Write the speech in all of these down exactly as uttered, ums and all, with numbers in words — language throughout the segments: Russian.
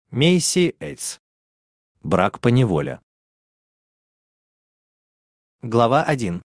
Мейси Эйтс. Брак поневоле. Глава один.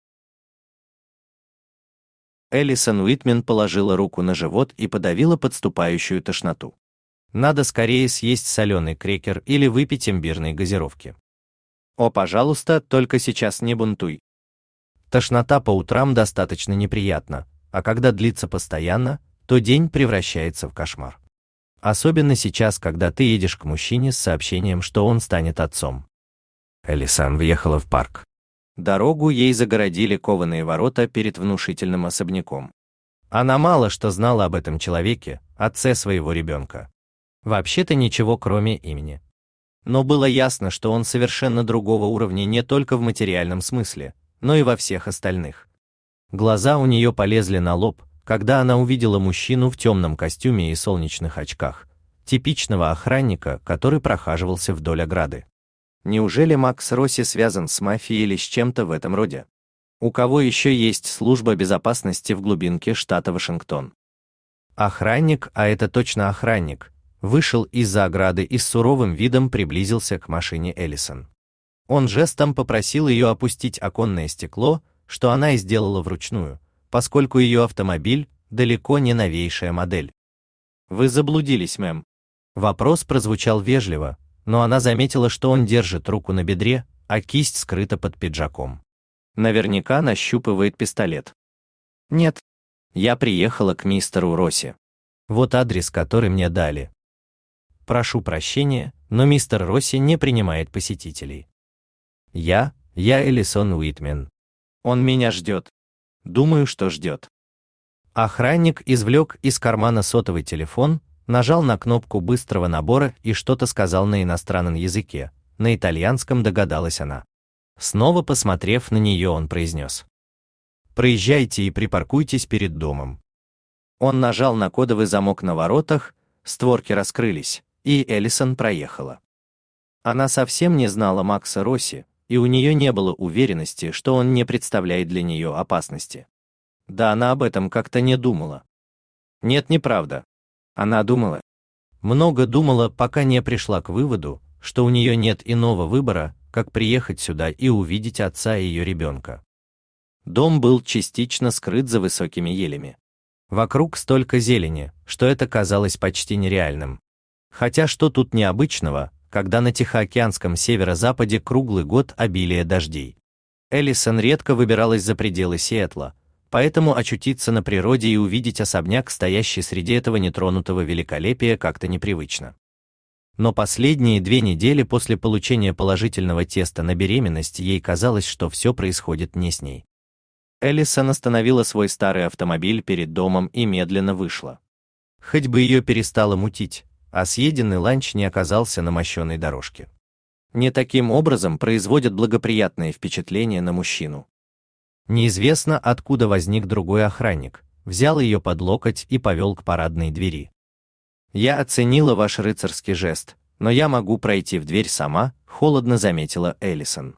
Элисон Уитмен положила руку на живот и подавила подступающую тошноту. Надо скорее съесть соленый крекер или выпить имбирной газировки. О, пожалуйста, только сейчас не бунтуй. Тошнота по утрам достаточно неприятна, а когда длится постоянно, то день превращается в кошмар. Особенно сейчас, когда ты едешь к мужчине с сообщением, что он станет отцом. Элисон въехала в парк. Дорогу ей загородили кованые ворота перед внушительным особняком. Она мало что знала об этом человеке, отце своего ребенка. Вообще-то ничего, кроме имени. Но было ясно, что он совершенно другого уровня не только в материальном смысле, но и во всех остальных. Глаза у нее полезли на лоб, когда она увидела мужчину в темном костюме и солнечных очках, типичного охранника, который прохаживался вдоль ограды. Неужели Макс Росси связан с мафией или с чем-то в этом роде? У кого еще есть служба безопасности в глубинке штата Вашингтон? Охранник, а это точно охранник, вышел из-за ограды и с суровым видом приблизился к машине Элисон. Он жестом попросил ее опустить оконное стекло, что она и сделала вручную, поскольку ее автомобиль далеко не новейшая модель. «Вы заблудились, мэм». Вопрос прозвучал вежливо, но она заметила, что он держит руку на бедре, а кисть скрыта под пиджаком. Наверняка нащупывает пистолет. «Нет, я приехала к мистеру Росси. Вот адрес, который мне дали. Прошу прощения, но мистер Росси не принимает посетителей. Я, я Элисон Уитмен. Он меня ждет. Думаю, что ждет». Охранник извлек из кармана сотовый телефон, нажал на кнопку быстрого набора и что-то сказал на иностранном языке. На итальянском догадалась она. Снова посмотрев на нее, он произнес: «Проезжайте и припаркуйтесь перед домом». Он нажал на кодовый замок на воротах, створки раскрылись, и Элисон проехала. Она совсем не знала Макса Росси, и у нее не было уверенности, что он не представляет для нее опасности. Да она об этом как-то не думала. Нет, неправда. Она думала. Много думала, пока не пришла к выводу, что у нее нет иного выбора, как приехать сюда и увидеть отца ее ребенка. Дом был частично скрыт за высокими елями. Вокруг столько зелени, что это казалось почти нереальным. Хотя что тут необычного, когда на Тихоокеанском северо-западе круглый год обилие дождей? Элисон редко выбиралась за пределы Сиэтла, поэтому очутиться на природе и увидеть особняк, стоящий среди этого нетронутого великолепия, как-то непривычно. Но последние две недели после получения положительного теста на беременность ей казалось, что все происходит не с ней. Элисон остановила свой старый автомобиль перед домом и медленно вышла. Хоть бы ее перестало мутить, а съеденный ланч не оказался на мощенной дорожке. Не таким образом производят благоприятное впечатление на мужчину. Неизвестно, откуда возник другой охранник, взял ее под локоть и повел к парадной двери. «Я оценила ваш рыцарский жест, но я могу пройти в дверь сама», — холодно заметила Элисон.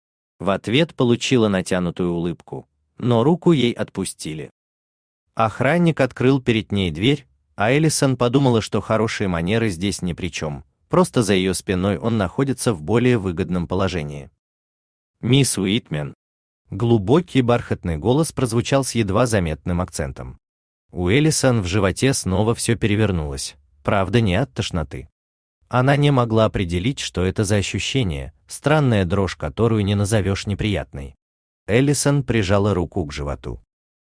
В ответ получила натянутую улыбку, но руку ей отпустили. Охранник открыл перед ней дверь, а Элисон подумала, что хорошие манеры здесь ни при чем, просто за ее спиной он находится в более выгодном положении. «Мисс Уитмен». Глубокий бархатный голос прозвучал с едва заметным акцентом. У Элисон в животе снова все перевернулось, правда не от тошноты. Она не могла определить, что это за ощущение, странная дрожь, которую не назовешь неприятной. Элисон прижала руку к животу.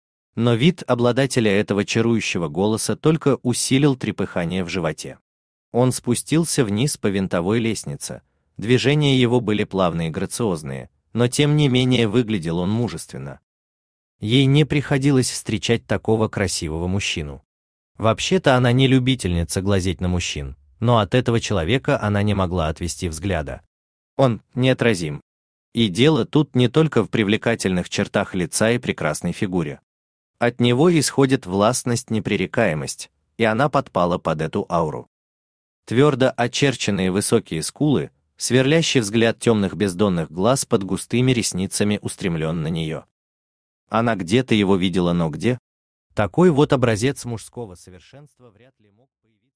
Но вид обладателя этого чарующего голоса только усилил трепыхание в животе. Он спустился вниз по винтовой лестнице, движения его были плавные и грациозные, но тем не менее выглядел он мужественно. Ей не приходилось встречать такого красивого мужчину. Вообще-то она не любительница глазеть на мужчин, но от этого человека она не могла отвести взгляда. Он неотразим. И дело тут не только в привлекательных чертах лица и прекрасной фигуре. От него исходит властность, непререкаемость, и она подпала под эту ауру. Твердо очерченные высокие скулы, сверлящий взгляд темных бездонных глаз под густыми ресницами устремлен на нее. Она где-то его видела, но где? Такой вот образец мужского совершенства вряд ли мог появиться.